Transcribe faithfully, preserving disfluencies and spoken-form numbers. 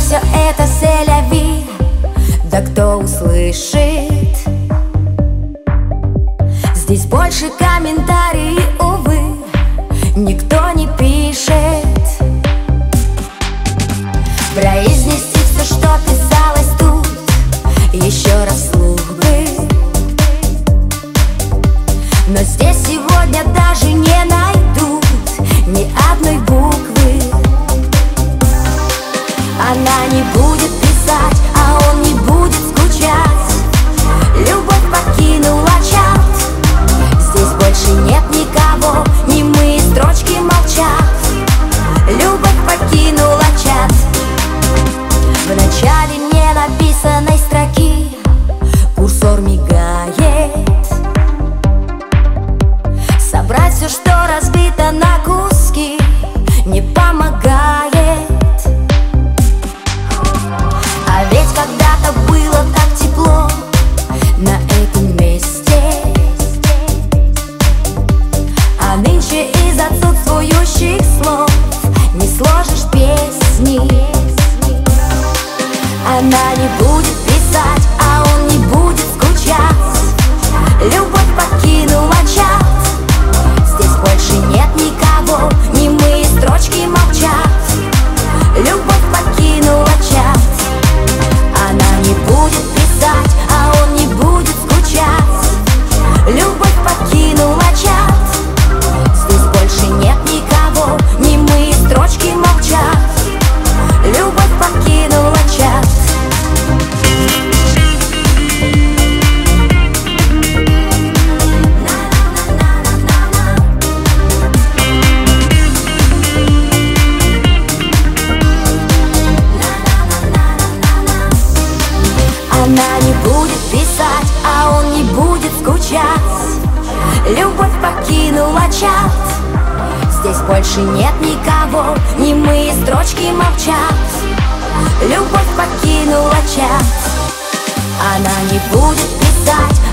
все это c'est la vie. Да кто услышит? Здесь больше комментариев, увы, никто не пишет. Произнести все, что писалось тут, еще раз вслух бы. Но здесь сегодня даже не найдут ни одной буквы. Она не будет писать, а он не будет скучать. Любовь покинула чат. Здесь больше нет никого, немые строчки молчат. Любовь покинула чат. В начале не написанной строки курсор мигает. Собрать все, что разбито на куски, не помогает. А ведь когда-то было так тепло на этом месте, а нынче из отсутствующих слов не сложишь песни. Она не будет писать, а он не будет скучать. Любовь покинула чат. Здесь больше нет никого, немые строчки молчат. Любовь покинула чат. Она не будет писать, а он не будет скучать. Любовь покинула чат. Здесь больше нет никого, немые строчки молчат. Любовь покинула чат. Она не будет писать, а он не будет скучать. Любовь покинула чат. Здесь больше нет никого, немые строчки молчат. Любовь покинула чат. Она не будет писать,